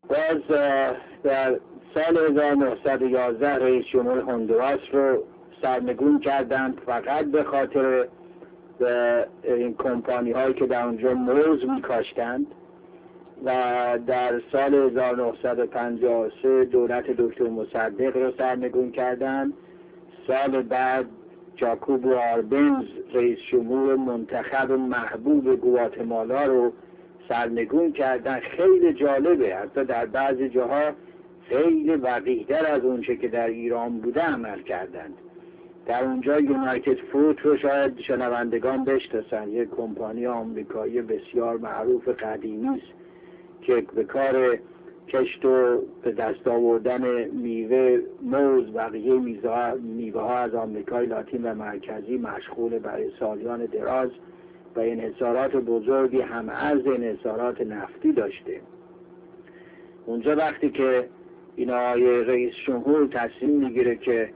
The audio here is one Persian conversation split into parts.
باز در سال 1911 رئیس جمهور هندوراس رو سرنگون کردند فقط به خاطر این کمپانی هایی که در اونجا موز میکاشتند و در سال 1953 دولت دکتر مصدق رو سرنگون کردند. سال بعد جاکوب آربنز رئیس جمهور منتخب محبوب گواتمالا رو سرنگون کردن. خیلی جالبه، حتی در بعضی جاها خیلی وقیح‌تر از اونچه که در ایران بوده عمل کردند. در اونجا یونایتد فروت رو شاید شنوندگان بشناسن، یک کمپانی آمریکایی بسیار معروف قدیمی است که به کار کشت و به دست آوردن میوه، موز، بقیه میوه ها از آمریکای لاتین و مرکزی مشغول برای سالیان دراز و انحصارات بزرگی هم از انحصارات نفتی داشته. اونجا وقتی که این آقای رئیس جمهور تصمیم میگیره که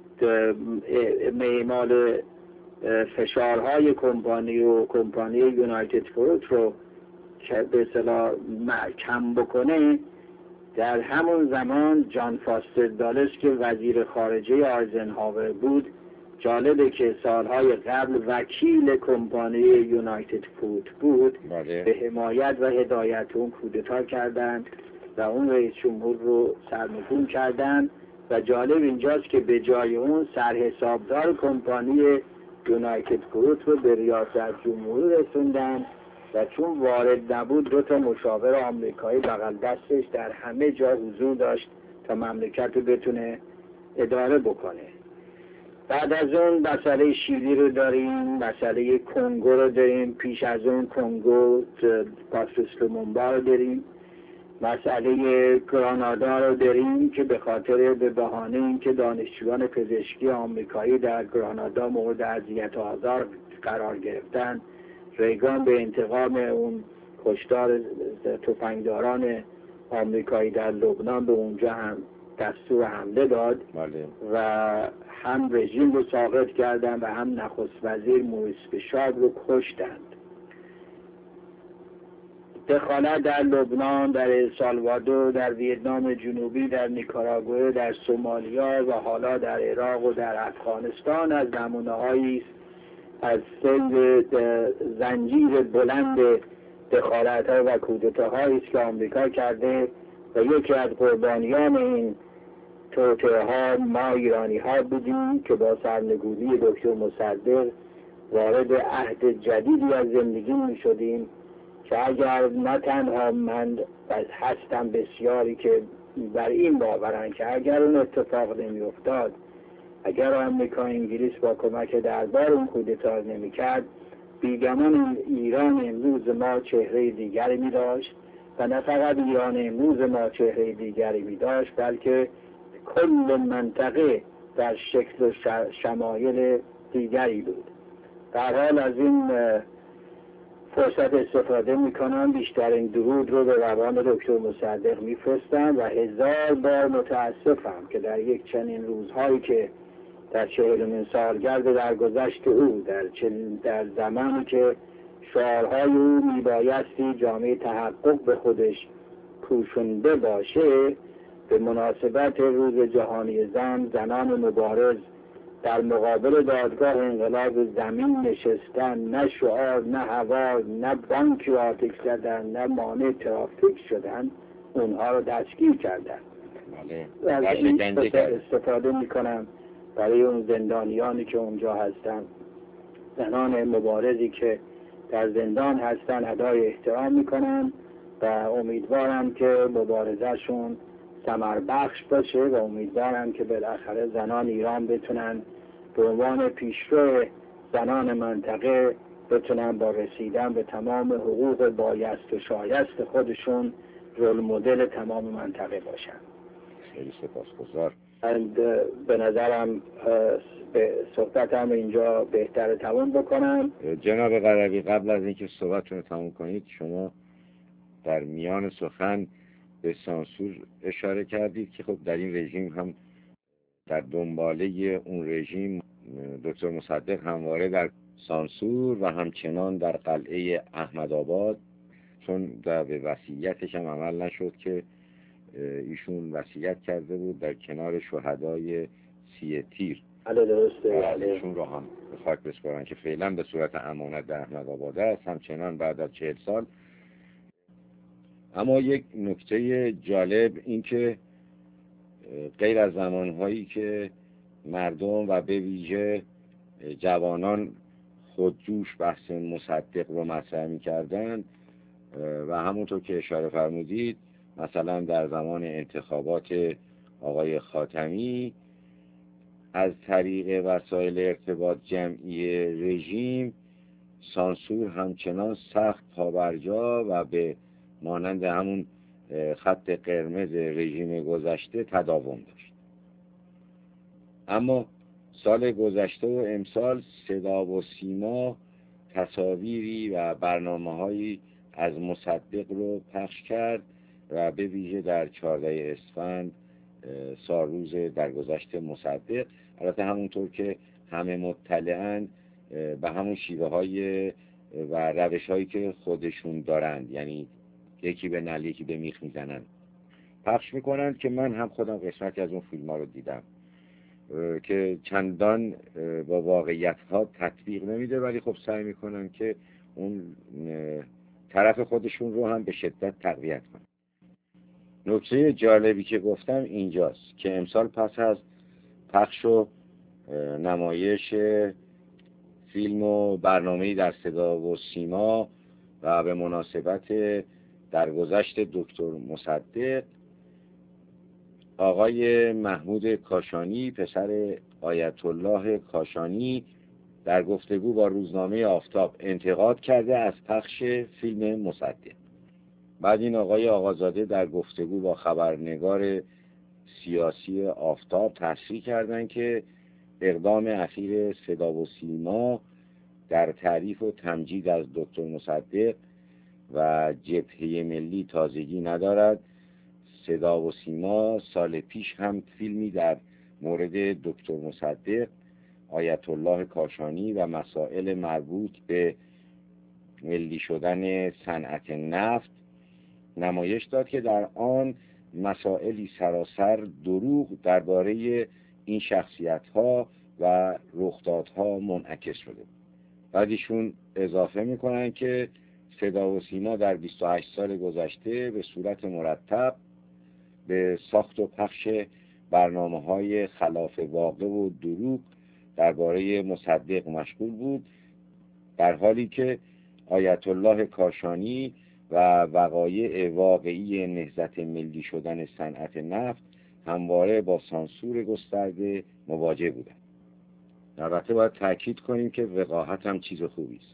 اعمال فشارهای کمپانی یونایتد فروت رو به اصطلاح کم بکنه، در همون زمان جان فاستر دالس که وزیر خارجه آیزنهاور بود، جالبه که سالهای قبل وکیل کمپانی یونایتد فروت بود، به حمایت و هدایت اون کودتا کردند و اون رئیس جمهور رو سرنگون کردند. و جالب اینجاست که به جای اون سرحسابدار کمپانی یونایتد فروت رو به ریاست جمهوری رسوندن و چون وارد نبود 2 مشاور آمریکایی بغل دستش در همه جا حضور داشت تا مملکت رو بتونه اداره بکنه. بعد از اون مسئله شیلی رو داریم، مسئله کنگو رو داریم، پیش از اون کنگو پاتریس لومومبا رو داریم، مسئله گرانادا رو داریم که به خاطر به بهانه اینکه دانشجویان پزشکی آمریکایی در گرانادا مورد اذیت و آزار قرار گرفتن، ریگان به انتقام اون کشتار تفنگداران آمریکایی در لبنان به اونجا هم دستور حمله داد و هم رژیم رو ساقط کردن و هم نخست وزیر موریس بشار رو کشتند. دخالت در لبنان، در السالوادور، در ویتنام جنوبی، در نیکاراگوئه، در سومالیا و حالا در عراق و در افغانستان از نمونه‌هایی از سلسله زنجیر بلند دخالت‌ها و کودتاهایی است که آمریکا کرده و یکی از قربانیان این توطئه‌ها ما ایرانی‌ها بودیم که با سرنگونی دکتر مصدق وارد عهد جدیدی از زندگی می‌شدیم که اگر نه تنها من هستم بسیاری که بر این باورن که اگر اون اتفاق نمی‌افتاد، اگر آمریکا انگلیس با کمک دربار اون کودتا نمی‌کرد، بیگمان ایران امروز ما چهره دیگری می‌داشت و نه فقط ایران امروز ما چهره دیگری می‌داشت، بلکه کل منطقه در شکل و شمایل دیگری بود. در حال از این فرصت استفاده میکنم، بیشترین درود رو به روان دکتر مصدق میفرستم و 1000 بار متاسفم که در یک چنین روزهایی که در 40مین سالگرد درگذشت او، در زمانی که شعارهای او میبایستی جامعه تحقق به خودش پوشونده باشه، به مناسبت روز جهانی زن، زنان مبارز در مقابل دادگاه انقلاب زمین نشستن، نه شعار، نه هوا، نه بانک آتش زدن، نه مانع ترافیک شدن، اونها رو دستگیر کردن. از این استفاده میکنم برای اون زندانیانی که اونجا هستن، زنان مبارزی که در زندان هستن، ادای احترام میکنم و امیدوارم که مبارزهشون ثمر بخش باشه و امیدوارم که بالاخره زنان ایران بتونن به عنوان پیشرو زنان منطقه بتونن با رسیدن به تمام حقوق بایست و شایست خودشون رول مدل تمام منطقه باشن. خیلی سپاسگزار. به نظرم به صحبتم اینجا بهتر تمام بکنم. جناب قربی، قبل از اینکه صحبتتون رو تمام کنید، شما در میان سخن به سانسور اشاره کردید که خب در این رژیم هم در دنباله اون رژیم دکتر مصدق همواره در سانسور و همچنان در قلعه احمدآباد، چون به وصیتش هم عمل نشد که ایشون وصیت کرده بود در کنار شهدای 3 تیر. بله درسته. ایشون رو هم به خاک بسپارن که فعلا به صورت امانت در احمدآباد است، همچنان بعد از 40 سال. اما یک نکته جالب این که غیر از زمانهایی که مردم و به ویژه جوانان خودجوش بحث مصدق رو مطرح می‌کردند و همونطور که اشاره فرمودید مثلا در زمان انتخابات آقای خاتمی از طریق وسایل ارتباط جمعی رژیم سانسور همچنان سخت پابرجا و به مانند همون خط قرمز رژیم گذشته تداوم داشت. اما سال گذشته و امسال صدا و سیما تصاویری و برنامه‌هایی از مصدق رو پخش کرد و به ویژه در 14 اسفند سالروز درگذشت مصدق. البته همونطور که همه مطلعن به همون شیوه های و روش هایی که خودشون دارند، یعنی یکی به نل یکی به میخ میزنن پخش میکنند که من هم خودم قسمتی از اون فیلم ها رو دیدم که چندان با واقعیت ها تطبیق نمیده، ولی خب سعی میکنن که اون طرف خودشون رو هم به شدت تقویت کنن. نکته جالبی که گفتم اینجاست که امسال پس از پخش و نمایش فیلم و برنامه‌ای در صدا و سیما و به مناسبت درگذشت دکتر مصدق، آقای محمود کاشانی پسر آیت الله کاشانی در گفتگو با روزنامه آفتاب انتقاد کرده از پخش فیلم مصدق. بعد این آقای آقازاده در گفتگو با خبرنگار سیاسی آفتاب تصریح کردند که اقدام اخیر صدا و سیما در تعریف و تمجید از دکتر مصدق و جبهه ملی تازگی ندارد. صدا و سیما سال پیش هم فیلمی در مورد دکتر مصدق، آیت الله کاشانی و مسائل مربوط به ملی شدن صنعت نفت نمایش داد که در آن مسائلی سراسر دروغ درباره این شخصیت‌ها و رخدادها منعکس شده. بعد ایشون اضافه میکنن که صدا و سیما در 28 سال گذشته به صورت مرتب به ساخت و پخش برنامه‌های خلاف واقع و دروغ درباره مصدق مشغول بود، در حالی که آیت الله کاشانی و وقایع واقعی نهضت ملی شدن صنعت نفت همواره با سانسور گسترده مواجه بودند. البته باید تأکید کنیم که وقاحت هم چیز خوبی است.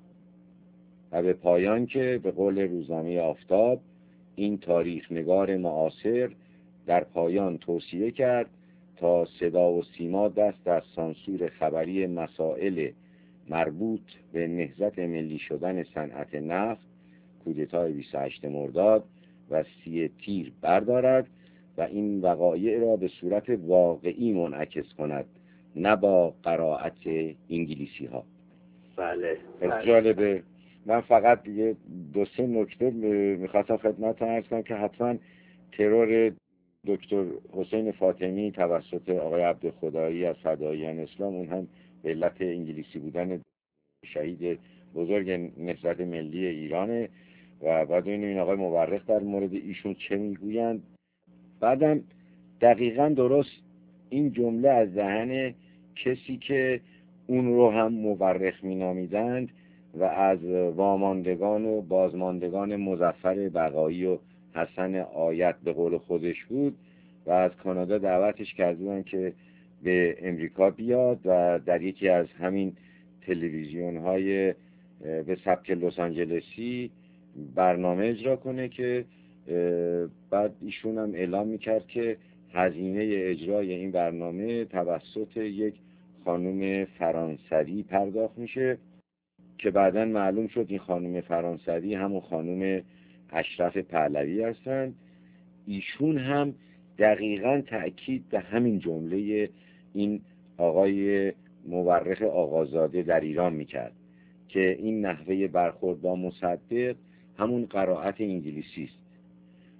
و به پایان که به قول روزنامه آفتاب این تاریخ نگار معاصر در پایان توصیه کرد تا صدا و سیما دست از سانسور خبری مسائل مربوط به نهضت ملی شدن صنعت نفت، کودتای 28 مرداد و 3 تیر بردارد و این وقایع را به صورت واقعی منعکس کند، نه با قرائت انگلیسی ها. بله. جالبه. من فقط یه 2-3 نکته میخواستم خدمت عرض کنم که حتما ترور دکتر حسین فاطمی توسط آقای عبدخدایی از فداییان اسلام، اون هم به علت انگلیسی بودن شهید بزرگ نهضت ملی ایرانه و بعد این آقای مورخ در مورد ایشون چه میگویند. بعدم دقیقاً درست این جمله از دهن کسی که اون رو هم مورخ مینامیدند و از واماندگان و بازماندگان مظفر بقایی و حسن آیت به قول خودش بود و از کانادا دعوتش کردن که به امریکا بیاد و در یکی از همین تلویزیون های به سبک لس آنجلسی برنامه اجرا کنه که بعد ایشون هم اعلام میکرد که هزینه اجرای این برنامه توسط یک خانم فرانسوی پرداخت میشه که بعداً معلوم شد این خانم فرانسوی همون خانم اشرف پهلوی هستند. ایشون هم دقیقاً تأکید به همین جمله این آقای مورخ آقازاده در ایران میکرد که این نحوه برخورد با مصدق همون قرائت انگلیسی است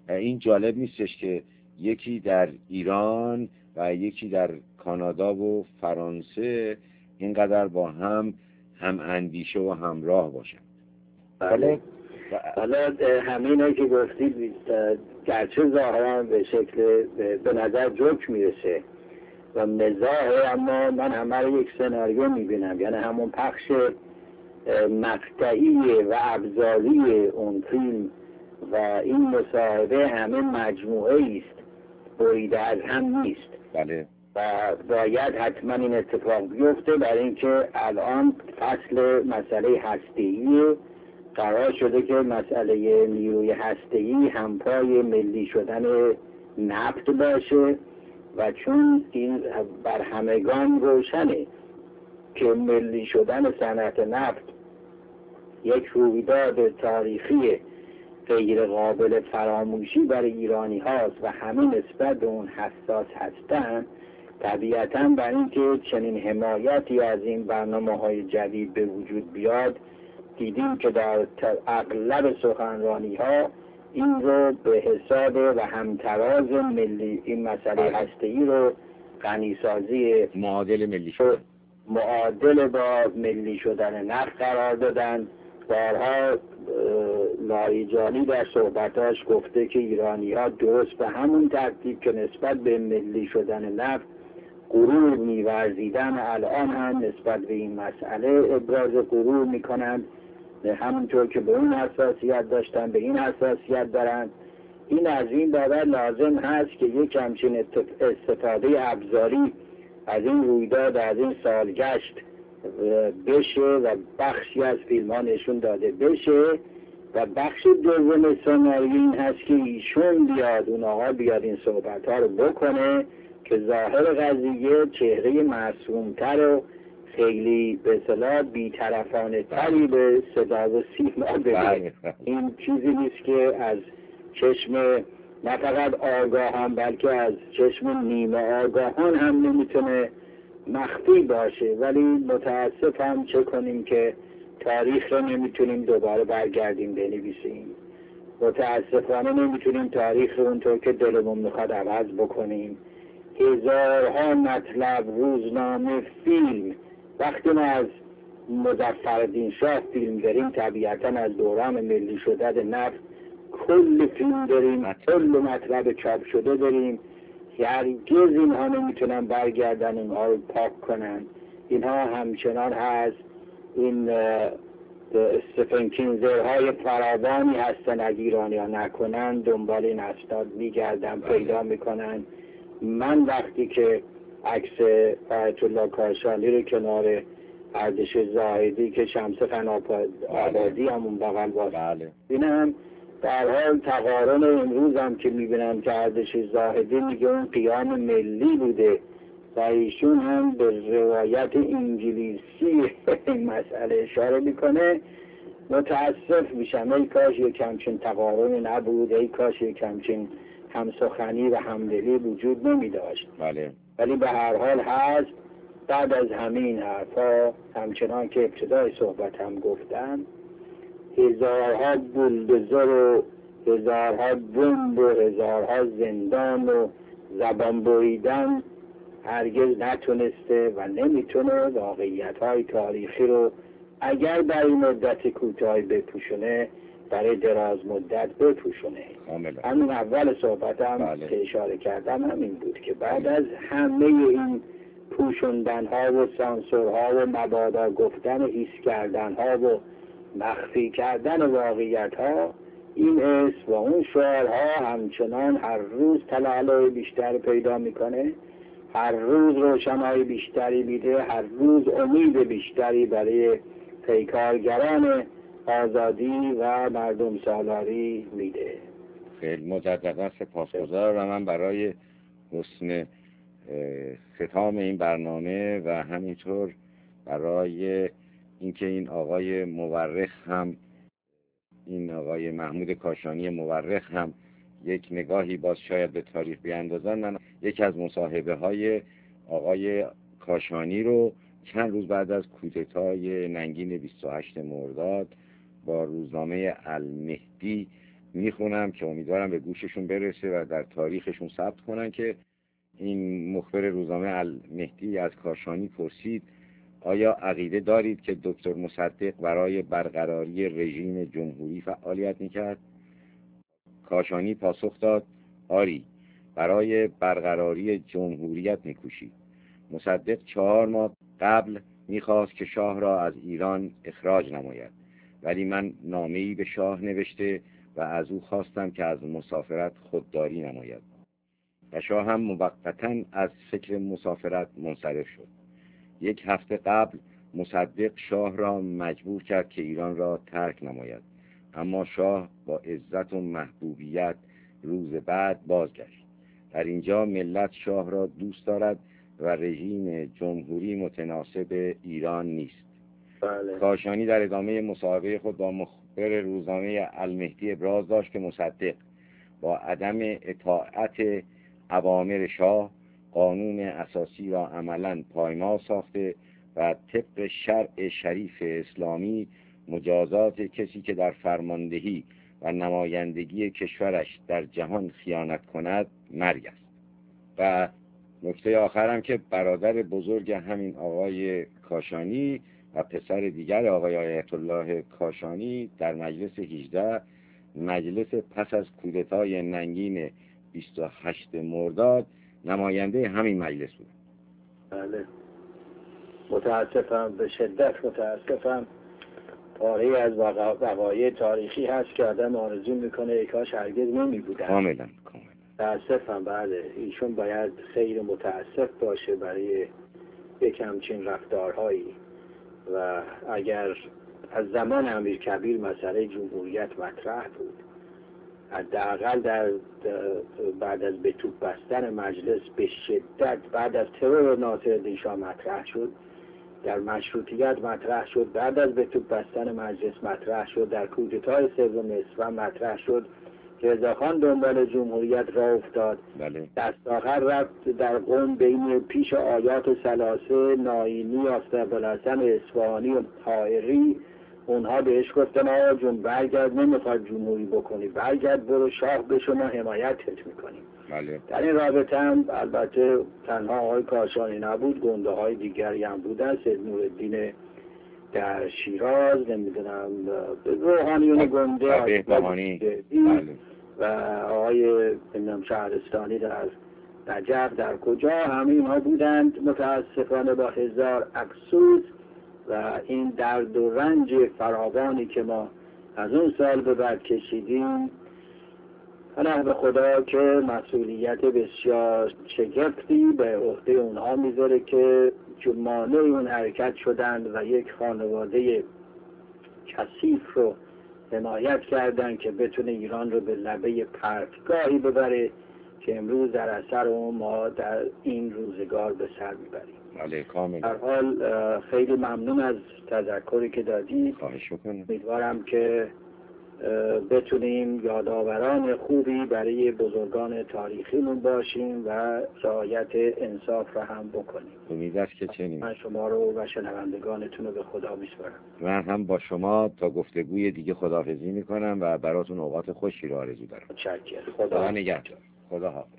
این جالب نیستش که یکی در ایران و یکی در کانادا و فرانسه اینقدر با هم اندیشه و همراه باشند. بله. حالا همینه که گفتید گرچه ظاهرا به شکل به نظر جوک میرسه و مزاحه، اما من همه رو یک سناریو میبینم، یعنی همون پخش مقطعی و ابزاری اون فیلم و این مصاحبه همه مجموعه است، بریده از هم نیست. بله. و باید حتما این اتفاق بیفته، برای اینکه الان فصل مسئله هسته‌ای قرار شده که مسئله نیروی هسته‌ای همپای ملی شدن نفت باشه و چون این بر همگان روشنه که ملی شدن صنعت نفت یک رویداد تاریخی غیر قابل فراموشی برای ایرانی هاست و همه نسبت به اون حساس هستن، طبیعتاً برای اینکه چنین حمایتی از این برنامه‌های جدید به وجود بیاد، دیدیم که در اغلب سخنرانی ها این رو به حساب و همتراز ملی این مسئله هسته‌ای رو غنیسازی معادل ملی شدن، معادل با ملی شدن نفت قرار دادن. بارها لاریجانی در صحبتاش گفته که ایرانی ها درست به همون ترتیب که نسبت به ملی شدن نفت غرور می‌ورزیدن، الان هم نسبت به این مسئله ابراز غرور میکنند، همونطور که به اون حساسیت داشتن به این حساسیت دارن. این از این بابت لازم هست که یک همچین استفاده ابزاری از این رویداد از این سالگشت بشه و بخشی از فیلم ها نشون داده بشه. و بخش دوم سناریو این هست که ایشون بیاد، اون آقا بیاد این صحبت ها رو بکنه که ظاهر قضیه چهره معصومتر و خیلی به اصطلاح بی‌طرفانه تری به صدا و سیما بده. این چیزی نیست که از چشم نه فقط آگاهان بلکه از چشم نیمه آگاهان هم نمیتونه مخفی باشه، ولی متاسفم چه کنیم که تاریخ رو نمیتونیم دوباره برگردیم بنویسیم. متاسفانه نمیتونیم تاریخ رو اونطور که دلمون میخواد عوض بکنیم. هزارها مطلب، روزنامه، فیلم. وقتی ما از مظفرالدین شاه فیلم داریم، طبیعتا از دوران ملی شدن نفت کل فیلم داریم، کل مطلب چاپ شده داریم. هرگز اینها نمیتونن برگردن اینها رو پاک کنن. اینها همچنان هست. این استفن کینزرهای فراوانی هستن، اگه ایرانی ها نکنن دنبال این اسناد میگردن، پیدا میکنن. من وقتی که عکس آیت الله کاشانی رو کنار اردشیر زاهدی که شمس آبادی همون بغل باشه بینم، در حال تقارن امروز هم که میبینم که اردشیر زاهدی میگه اون قیام ملی بوده و ایشون هم به روایت انگلیسی این مسئله اشاره میکنه، متاسف میشم. ای کاش یک همچین تقارنی نبود، ای کاش یک همچین همسخنی و همدلی وجود نمیداشت. ولی به هر حال هست. بعد از همین حرفا همچنان که ابتدای صحبت هم گفتم، هزارها بولدوزر و هزارها بمب و هزارها زندان و زبان بریدن هرگز نتونسته و نمیتونه واقعیت‌های تاریخی رو اگر برای مدت کوتاهی بپوشونه برای دراز مدت بپوشونه. همین اول صحبتم که اشاره کردم همین بود که بعد از همه این پوشوندن ها و سانسورها و مبادا گفتن ایست کردن ها و مخفی کردن واقعیت ها، این اسم و اون شعارها همچنان هر روز تلالای بیشتر پیدا میکنه، هر روز روشنایی بیشتری میده، هر روز امید بیشتری برای پیکارگران آزادی و مردم سالاری میده. خیلی مجددا سپاسگزار و من برای حسن ختام این برنامه و همینطور برای اینکه این آقای مورخ هم، این آقای محمود کاشانی مورخ هم یک نگاهی باز شاید به تاریخ بیاندازن، من یکی از مصاحبه های آقای کاشانی رو چند روز بعد از کودتای ننگین 28 مرداد با روزنامه المهدی میخونم که امیدوارم به گوششون برسه و در تاریخشون ثبت کنن که این مخبر روزنامه المهدی از کاشانی پرسید آیا عقیده دارید که دکتر مصدق برای برقراری رژیم جمهوری فعالیت میکرد؟ کاشانی پاسخ داد آری، برای برقراری جمهوریت میکوشید. مصدق 4 ماه قبل میخواست که شاه را از ایران اخراج نماید، ولی من نامه‌ای به شاه نوشته و از او خواستم که از مسافرت خودداری نماید و شاه هم موقتاً از فکر مسافرت منصرف شد. 1 هفته قبل مصدق شاه را مجبور کرد که ایران را ترک نماید، اما شاه با عزت و محبوبیت روز بعد بازگشت. در اینجا ملت شاه را دوست دارد و رژیم جمهوری متناسب ایران نیست. بله. کاشانی در ادامه مصاحبه خود با مخبر روزنامه المهدی ابراز داشت که مصدق با عدم اطاعت اوامر شاه قانون اساسی را عملاً پایمال ساخته و طبق شرع شریف اسلامی مجازات کسی که در فرماندهی و نمایندگی کشورش در جهان خیانت کند مرگ است. و نکته آخرم که برادر بزرگ همین آقای کاشانی و پسر دیگر آقای آیت الله کاشانی در مجلس 18 مجلس پس از کودتای ننگین 28 مرداد نماینده همین مجلس بود. بله. متاسفم، به شدت متاسفم. پاره از وقایع تاریخی هست که آدم آرزو میکنه ای کاش هرگز نمی بودن. کاملا. متاسفم. بله، ایشون باید خیلی متاسف باشه برای یک همچین رفتارهایی و اگر از زمان امیرکبیر مسئله جمهوریت مطرح بود، حداقل بعد از به توپ بستن مجلس به شدت بعد از ترور ناصرالدین شاه مطرح شد، در مشروطیت مطرح شد، بعد از به توپ بستن مجلس مطرح شد، در کودتای 3 اسفند مطرح شد که رضاخان دنبال جمهوریت را افتاد. بله. دست آخر رفت در قم بین پیش آیات ثلاثه ناینی ابوالحسن اصفهانی و حائری، اونها بهش گفتن آقا جون برگرد، نمیخواد جمهوری بکنی، برگرد برو شاه بشو، ما حمایتت میکنیم. بله. در این رابطه هم البته تنها آقای کاشانی نبود، گنده های دیگری هم بودن، سید نورالدین در شیراز، نمیدونم روحانیون گنده و آقای شهرستانی در نجف، در کجا همه اینها بودند، متاسفانه با 1000 افسوس. و این درد و رنج فراوانی که ما از اون سال به بعد کشیدیم، پناه به خدا که مسئولیت بسیار شگفتی به عهده اونها میذاره که مانع اون حرکت شدند و یک خانواده کثیف رو حمایت کردند که بتونه ایران رو به لبه پرتگاهی ببره که امروز در اثر اون ما در این روزگار به سر میبریم. بله، کامل. در حال خیلی ممنون از تذکری که دادید. خواهش میکنم. امیدوارم که بتونیم یادآوران خوبی برای بزرگان تاریخیمون باشیم و رعایت انصاف را هم بکنیم. امید است که چنین. من شما رو و شنوندگانتون رو به خدا میسپارم. من هم با شما تا گفتگوی دیگه خداحافظی میکنم و براتون اوقات خوشی رو آرزو دارم. متشکرم. خدا نگهدار. خدا حافظ.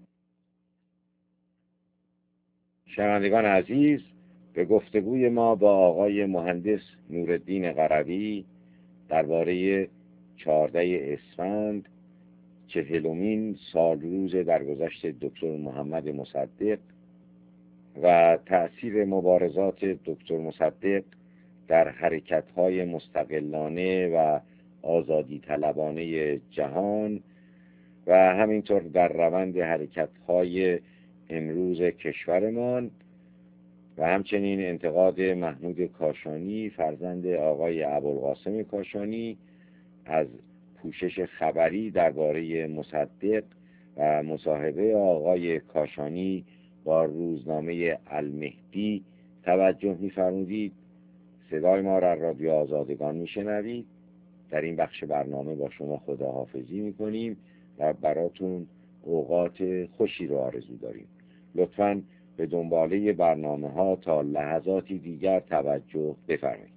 شنوندگان عزیز، به گفتگوی ما با آقای مهندس نورالدین قروی درباره 14 اسفند 40مین سال روز درگذشت دکتر محمد مصدق و تأثیر مبارزات دکتر مصدق در حرکت‌های مستقلانه و آزادی طلبانه جهان و همینطور در روند حرکت‌های امروز کشورمان و همچنین انتقاد محمود کاشانی فرزند آقای ابوالقاسم کاشانی از پوشش خبری درباره مصدق و مصاحبه آقای کاشانی با روزنامه المهدی توجه می‌فرمودید. صدای ما را رادیو آزادگان میشنوید. در این بخش برنامه با شما خداحافظی میکنیم و براتون اوقات خوشی رو آرزو داریم. لطفاً به دنباله برنامه ها تا لحظاتی دیگر توجه بفرمایید.